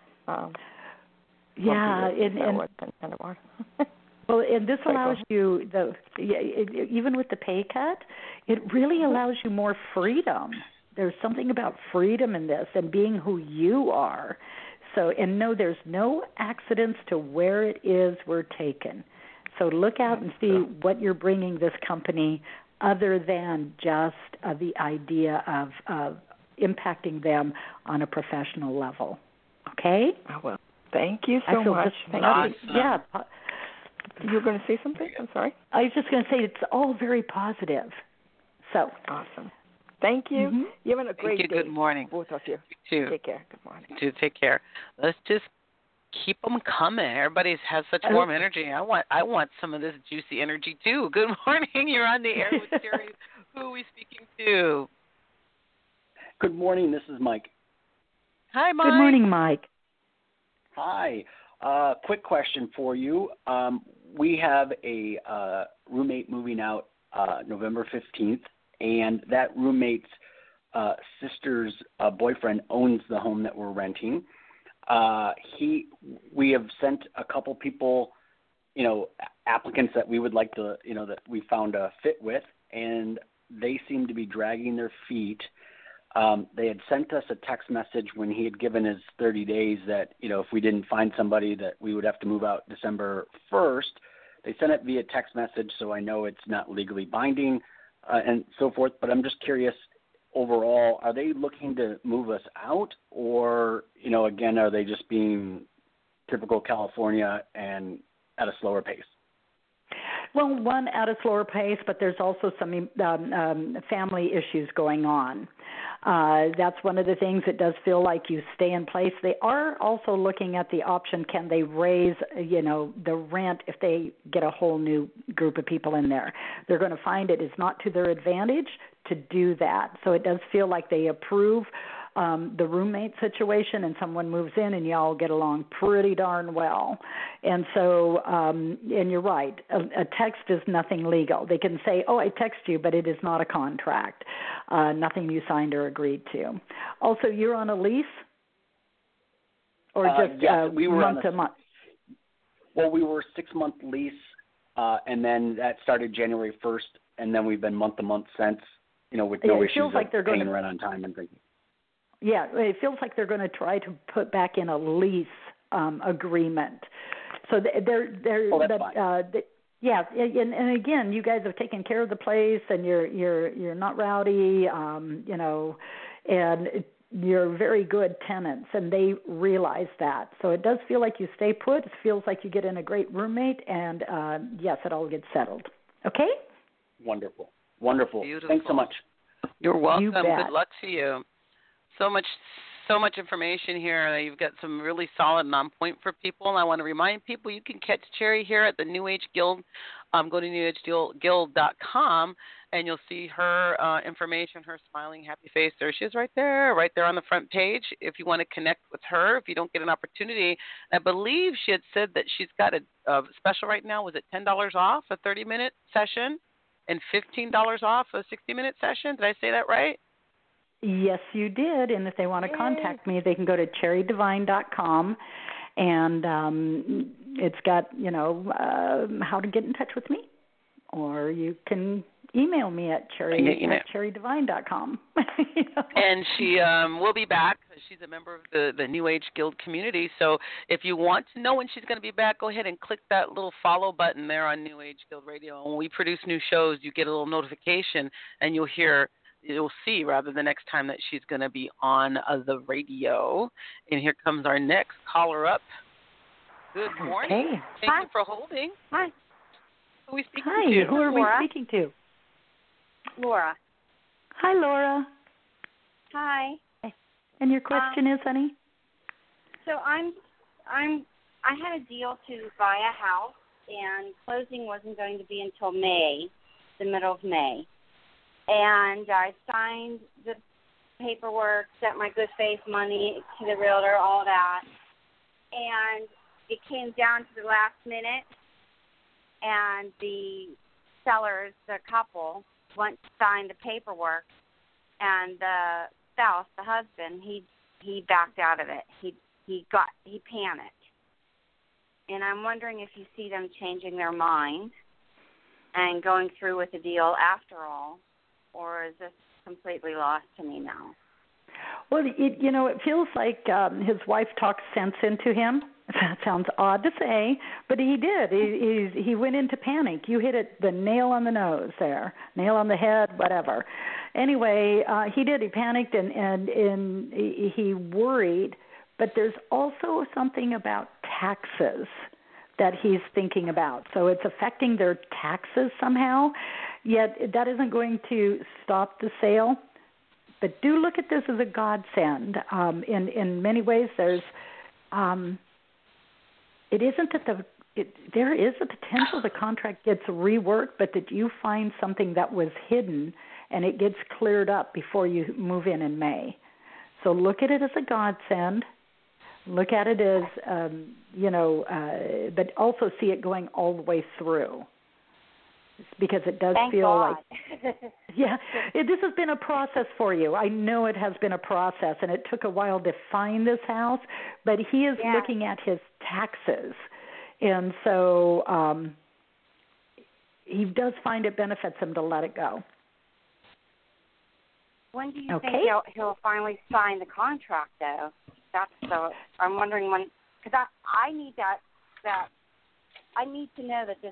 Well, and this allows you even with the pay cut, it really allows you more freedom. There's something about freedom in this and being who you are. So, and no, there's no accidents to where it is we're taken. So look out and see what you're bringing this company, other than just the idea of impacting them on a professional level. Okay? I will. Thank you so much. Awesome. Yeah. You were going to say something? I'm sorry. I was just going to say it's all very positive. So awesome. Thank you. Mm-hmm. You have a great day. Good morning. Both of you. You too. Take care. Good morning. You too. Take care. Let's just keep them coming. Everybody has such warm energy. I want some of this juicy energy too. Good morning. You're on the air with Terry. Who are we speaking to? Good morning. This is Mike. Hi, Mike. Good morning, Mike. Hi. Quick question for you. We have a roommate moving out November 15th, and that roommate's sister's boyfriend owns the home that we're renting. We have sent a couple people, applicants that we would like to, that we found a fit with, and they seem to be dragging their feet. They had sent us a text message when he had given his 30 days that, if we didn't find somebody that we would have to move out December 1st. They sent it via text message, so I know it's not legally binding and so forth. But I'm just curious, overall, are they looking to move us out, or, again, are they just being typical California and at a slower pace? Well, one, at a slower pace, but there's also some family issues going on. That's one of the things that does feel like you stay in place. They are also looking at the option, can they raise, the rent if they get a whole new group of people in there. They're going to find it is not to their advantage to do that. So it does feel like they approve the roommate situation, and someone moves in and y'all get along pretty darn well. And so, and you're right, a text is nothing legal. They can say, I text you, but it is not a contract, nothing you signed or agreed to. Also, you're on a lease? Or just we were month to month? Well, we were 6-month lease, and then that started January 1st, and then we've been month to month since, with no issues of paying rent on time and things. Yeah, it feels like they're going to try to put back in a lease agreement. So that's fine. Yeah, and again, you guys have taken care of the place, and you're not rowdy, and you're very good tenants, and they realize that. So it does feel like you stay put. It feels like you get in a great roommate, and yes, it all gets settled. Okay? Wonderful. Beautiful. Thanks so much. You're welcome. You bet. Good luck to you. So much information here. You've got some really solid and on point for people. And I want to remind people you can catch Cherry here at the New Age Guild. Go to newAgeGuild.com, and you'll see her information, her smiling, happy face. There she is right there on the front page. If you want to connect with her, if you don't get an opportunity, I believe she had said that she's got a special right now. Was it $10 off a 30-minute session and $15 off a 60-minute session? Did I say that right? Yes, you did. And if they want to contact me, they can go to cherrydivine.com, and it's got, how to get in touch with me. Or you can email me at cherrydivine.com. And she will be back. She's a member of the New Age Guild community. So if you want to know when she's going to be back, go ahead and click that little follow button there on New Age Guild Radio. And when we produce new shows, you get a little notification, and you'll see rather the next time that she's going to be on the radio. And here comes our next caller up. Good morning. Hey. Thank you for holding. Hi. Who are we speaking Hi, to? who are Laura. we speaking to? Laura. Hi, Laura. Hi. And your question is, honey? So I had a deal to buy a house, and closing wasn't going to be until May, the middle of May. And I signed the paperwork, sent my good faith money to the realtor, all that. And it came down to the last minute, and the sellers, the couple, went to sign the paperwork, and the spouse, the husband, he backed out of it. He panicked. And I'm wondering if you see them changing their mind and going through with the deal after all, or is this completely lost to me now? Well, it feels like his wife talked sense into him. That sounds odd to say, but he did. He went into panic. You hit it the nail on the nose there, nail on the head, whatever. Anyway, he did. He panicked and he worried. But there's also something about taxes that he's thinking about. So it's affecting their taxes somehow. Yet that isn't going to stop the sale. But do look at this as a godsend. In many ways, there's it isn't that there is a potential the contract gets reworked, but that you find something that was hidden and it gets cleared up before you move in May. So look at it as a godsend. Look at it as but also see it going all the way through. Because it does Thank feel God. like, this has been a process for you. I know it has been a process, and it took a while to find this house, but he is looking at his taxes. And so he does find it benefits him to let it go. When do you think he'll finally sign the contract, though? I'm wondering when, because I need that I need to know that this.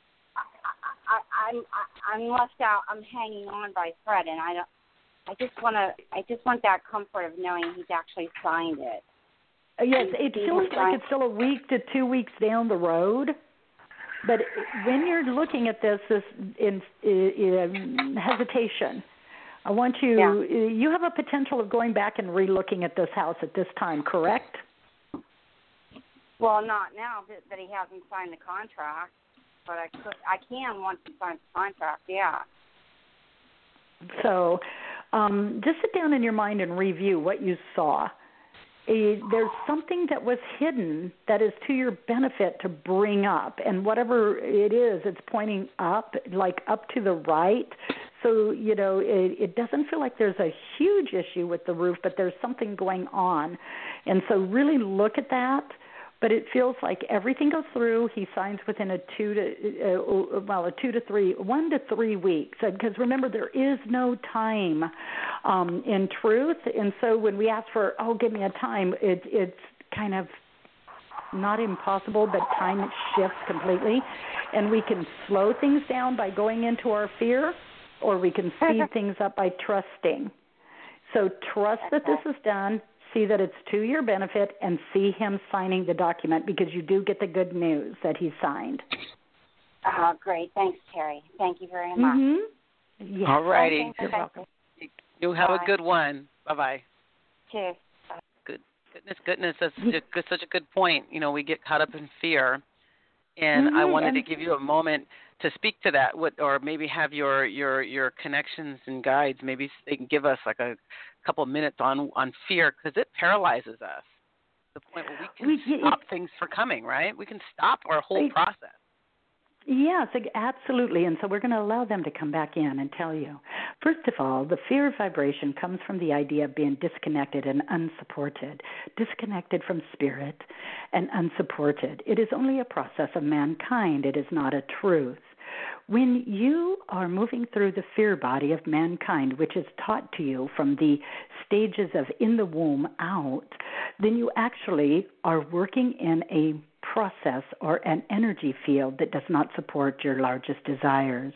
I'm left out. I'm hanging on by a thread, and I just want that comfort of knowing he's actually signed it. Yes, it feels like it's still a week to 2 weeks down the road. But when you're looking at this in hesitation, I want you. Yeah. You have a potential of going back and re-looking at this house at this time, correct? Well, not now that he hasn't signed the contract. But I can once he signs the contract, yeah. So just sit down in your mind and review what you saw. There's something that was hidden that is to your benefit to bring up. And whatever it is, it's pointing up, like up to the right. So, it doesn't feel like there's a huge issue with the roof, but there's something going on. And so really look at that. But it feels like everything goes through. He signs within 1 to 3 weeks. Because remember, there is no time in truth. And so when we ask for, give me a time, it's kind of not impossible, but time shifts completely. And we can slow things down by going into our fear, or we can speed things up by trusting. So trust that this is done. See that it's to your benefit, and see him signing the document, because you do get the good news that he signed. Oh, great. Thanks, Terry. Thank you very much. Yes. All righty. You're welcome. You have Bye. a good one. Bye-bye. Cheers. Goodness. That's such a good point. You know, we get caught up in fear. And I wanted to give you a moment to speak to that, or maybe have your connections and guides. Maybe they can give us like a couple of minutes on fear, because it paralyzes us. The point where we can stop things from coming, right? We can stop our whole process. Yes, absolutely. And so we're going to allow them to come back in and tell you. First of all, the fear vibration comes from the idea of being disconnected and unsupported, disconnected from spirit and unsupported. It is only a process of mankind. It is not a truth. When you are moving through the fear body of mankind, which is taught to you from the stages of in the womb out, then you actually are working in a process or an energy field that does not support your largest desires.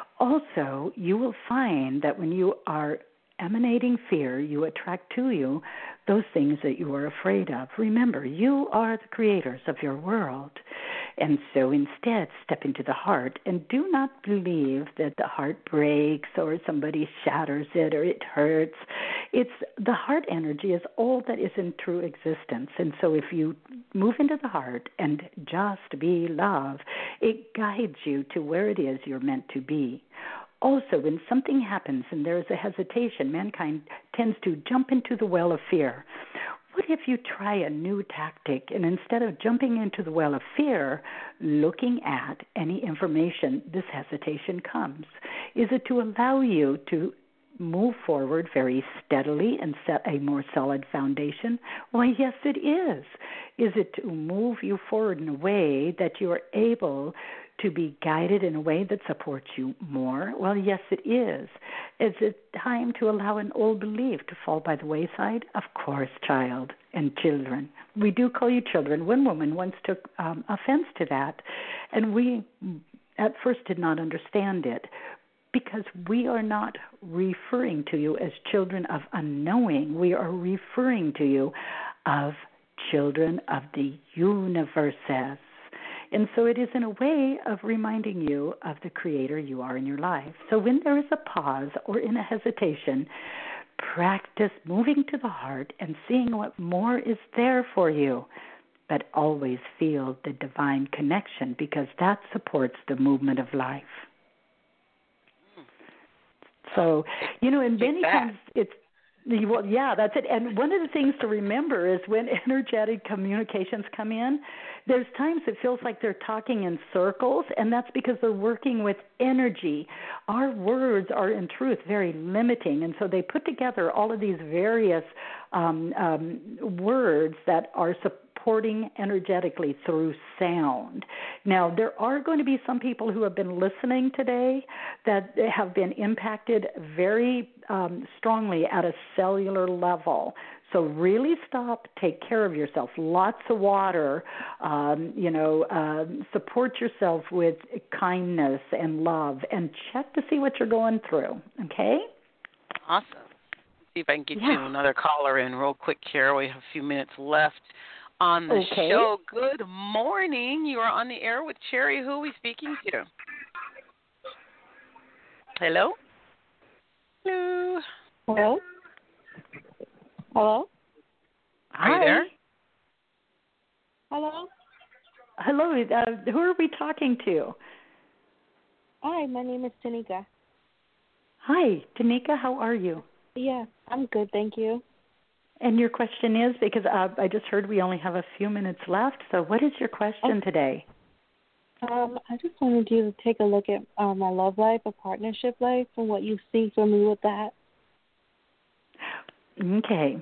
Also, you will find that when you are emanating fear, you attract to you those things that you are afraid of. Remember, you are the creators of your world. And so instead, step into the heart, and do not believe that the heart breaks or somebody shatters it or it hurts. It's the heart energy is all that is in true existence. And so if you move into the heart and just be love, it guides you to where it is you're meant to be. Also, when something happens and there is a hesitation, mankind tends to jump into the well of fear. What if you try a new tactic, and instead of jumping into the well of fear, looking at any information, this hesitation comes? Is it to allow you to move forward very steadily and set a more solid foundation? Why, yes, it is. Is it to move you forward in a way that you are able to be guided in a way that supports you more? Well, yes, it is. Is it time to allow an old belief to fall by the wayside? Of course, child and children. We do call you children. One woman once took offense to that, and we at first did not understand it, because we are not referring to you as children of unknowing. We are referring to you of children of the universes. And so it is in a way of reminding you of the creator you are in your life. So when there is a pause or in a hesitation, practice moving to the heart and seeing what more is there for you. But always feel the divine connection, because that supports the movement of life. So, you know, and many times it's, well, yeah, that's it. And one of the things to remember is when energetic communications come in, there's times it feels like they're talking in circles, and that's because they're working with energy. Our words are, in truth, very limiting, and so they put together all of these various words that are supporting energetically through sound. Now, there are going to be some people who have been listening today that have been impacted very strongly at a cellular level. So really stop, take care of yourself, lots of water, support yourself with kindness and love, and check to see what you're going through, okay? Awesome. See if I can get you another caller in real quick here. We have a few minutes left on the show. Good morning. You are on the air with Cherry. Who are we speaking to? Hello? Hello? Hello? Hello? Are you there? Hello? Hello. Who are we talking to? Hi, my name is Tanika. Hi, Tanika. How are you? Yeah, I'm good, thank you. And your question is, because I just heard we only have a few minutes left, so what is your question today? I just wanted you to take a look at my love life, a partnership life, and what you see for me with that. Okay.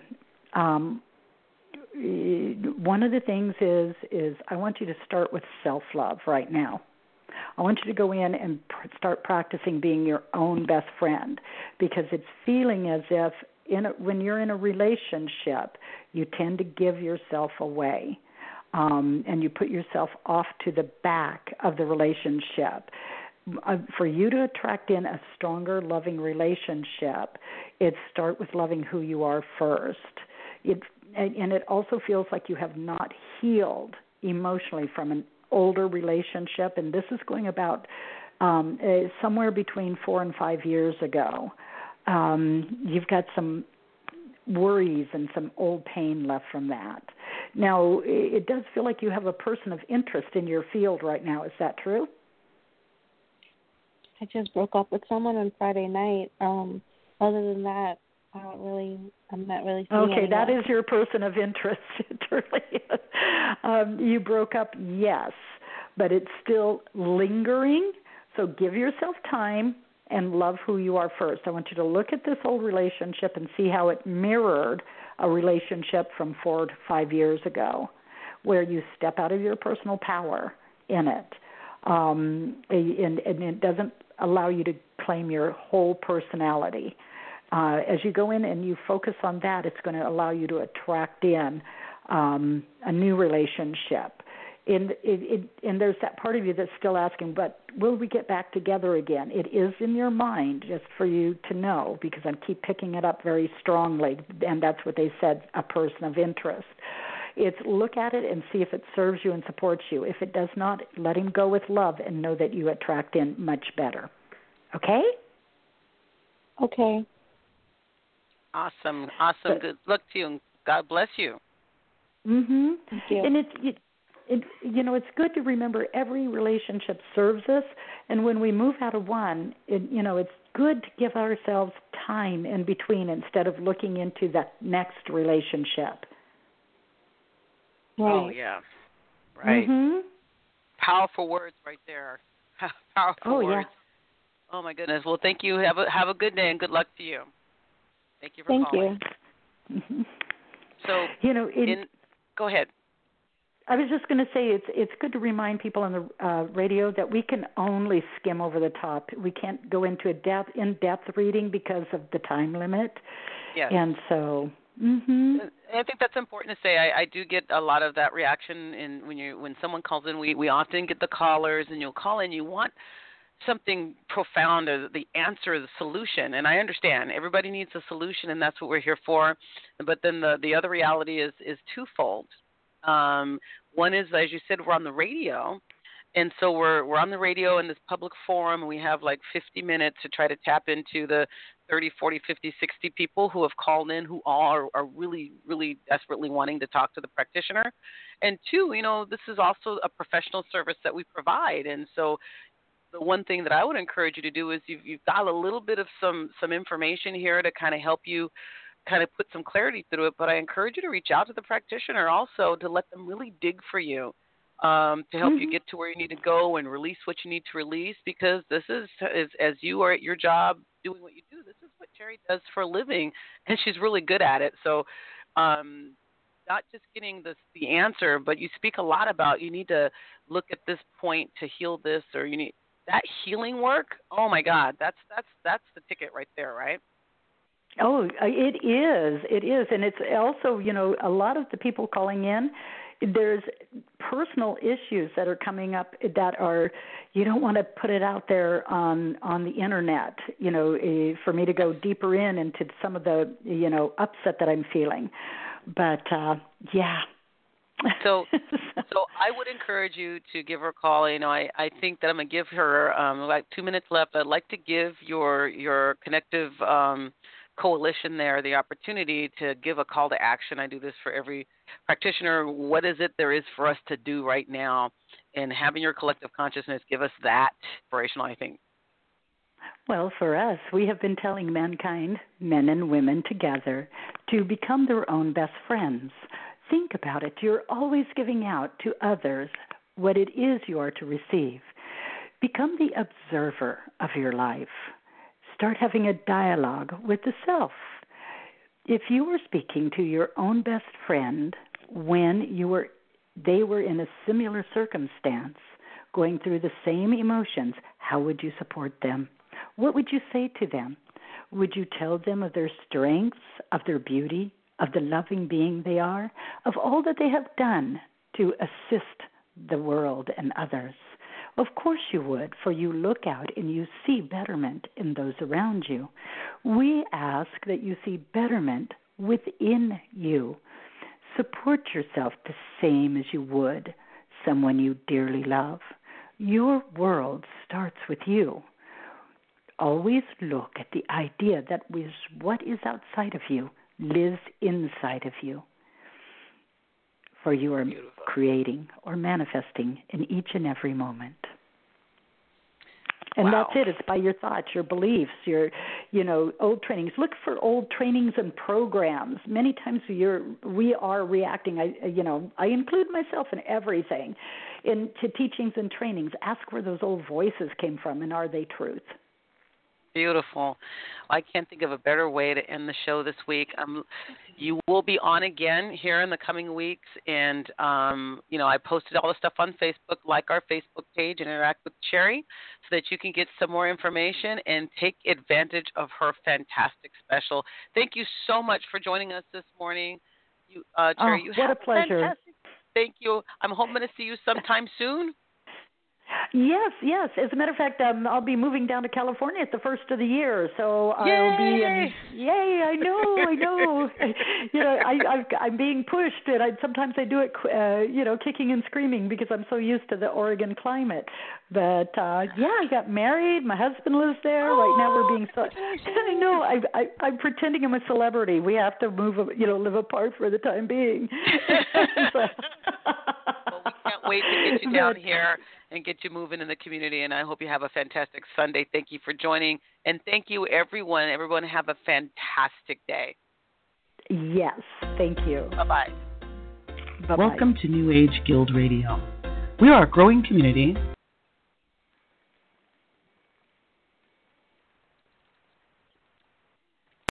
One of the things is I want you to start with self-love right now. I want you to go in and start practicing being your own best friend, because it's feeling as if when you're in a relationship, you tend to give yourself away, and you put yourself off to the back of the relationship. for you to attract in a stronger, loving relationship, start with loving who you are first. And it also feels like you have not healed emotionally from an older relationship, and this is going about somewhere between 4 and 5 years ago. You've got some worries and some old pain left from that. Now, it does feel like you have a person of interest in your field right now. Is that true? I just broke up with someone on Friday night. Other than that, I'm not really seeing anyone. That is your person of interest. It really is. You broke up, yes, but it's still lingering. So give yourself time and love who you are first. I want you to look at this old relationship and see how it mirrored a relationship from 4 to 5 years ago, where you step out of your personal power in it. And it doesn't allow you to claim your whole personality. As you go in and you focus on that, it's going to allow you to attract in a new relationship. And there's that part of you that's still asking, but will we get back together again? It is in your mind, just for you to know, because I keep picking it up very strongly, and that's what they said, a person of interest. It's look at it and see if it serves you and supports you. If it does not, let him go with love and know that you attract in much better. Okay? Okay. Awesome. Good luck to you, and God bless you. Mm-hmm. Thank you. And it's good to remember every relationship serves us, and when we move out of one, it's good to give ourselves time in between instead of looking into that next relationship. Right. Oh, yeah. Right. Mm-hmm. Powerful words right there. Powerful words. Yeah. Oh, my goodness. Well, thank you. Have a good day, and good luck to you. Thank you for calling. Thank you. Mm-hmm. So, go ahead. I was just going to say it's good to remind people on the radio that we can only skim over the top. We can't go into in-depth reading because of the time limit. Yes. And so, I think that's important to say. I do get a lot of that reaction when someone calls in. We often get the callers, and you'll call in. You want something profound, or the answer, the solution. And I understand everybody needs a solution, and that's what we're here for. But then the other reality is twofold. One is, as you said, we're on the radio, and so we're on the radio in this public forum, and we have like 50 minutes to try to tap into the 30, 40, 50, 60 people who have called in, who all are really, really desperately wanting to talk to the practitioner. And two, this is also a professional service that we provide, and so the one thing that I would encourage you to do is you've got a little bit of some information here to kind of help you kind of put some clarity through it, but I encourage you to reach out to the practitioner also to let them really dig for you, to help you get to where you need to go and release what you need to release, because this is as you are at your job doing what you do, this is what Terry does for a living, and she's really good at it. So not just getting the answer, but you speak a lot about you need to look at this point to heal this, or you need that healing work. Oh my God, that's the ticket right there, right? Oh, it is, and it's also, a lot of the people calling in, there's personal issues that are coming up that are, you don't want to put it out there on the internet, for me to go deeper into some of the, upset that I'm feeling, but yeah. So I would encourage you to give her a call. I think that I'm going to give her like 2 minutes left. I'd like to give your connective coalition there the opportunity to give a call to action. I do this for every practitioner. What is it there is for us to do right now? And having your collective consciousness give us that inspirational, I think. Well, for us, we have been telling mankind, men and women together, to become their own best friends. Think about it. You're always giving out to others what it is you are to receive. Become the observer of your life. Start having a dialogue with the self. If you were speaking to your own best friend when they were in a similar circumstance, going through the same emotions, how would you support them? What would you say to them? Would you tell them of their strengths, of their beauty, of the loving being they are, of all that they have done to assist the world and others? Of course you would, for you look out and you see betterment in those around you. We ask that you see betterment within you. Support yourself the same as you would someone you dearly love. Your world starts with you. Always look at the idea that what is outside of you lives inside of you. For you are creating or manifesting in each and every moment. And that's it. It's by your thoughts, your beliefs, your, old trainings. Look for old trainings and programs. Many times we are reacting. I include myself in everything, into teachings and trainings. Ask where those old voices came from, and are they truth? Beautiful. I can't think of a better way to end the show this week. You will be on again here in the coming weeks, and I posted all the stuff on Facebook. Like our Facebook page and interact with Cherry so that you can get some more information and take advantage of her fantastic special. Thank you so much for joining us this morning, Cherry. What a pleasure. Fantastic. Thank you. I'm hoping to see you sometime soon. Yes. As a matter of fact, I'll be moving down to California at the first of the year, so I'll be. Yay! I know. I'm being pushed, and sometimes I do it, kicking and screaming because I'm so used to the Oregon climate. But I got married. My husband lives there. Right now, we're being. I know. I'm pretending I'm a celebrity. We have to move, live apart for the time being. Well, we can't wait to get you down here and get you moving in the community, and I hope you have a fantastic Sunday. Thank you for joining, and thank you, everyone. Everyone have a fantastic day. Yes, thank you. Bye-bye. Bye-bye. Welcome to New Age Guild Radio. We are a growing community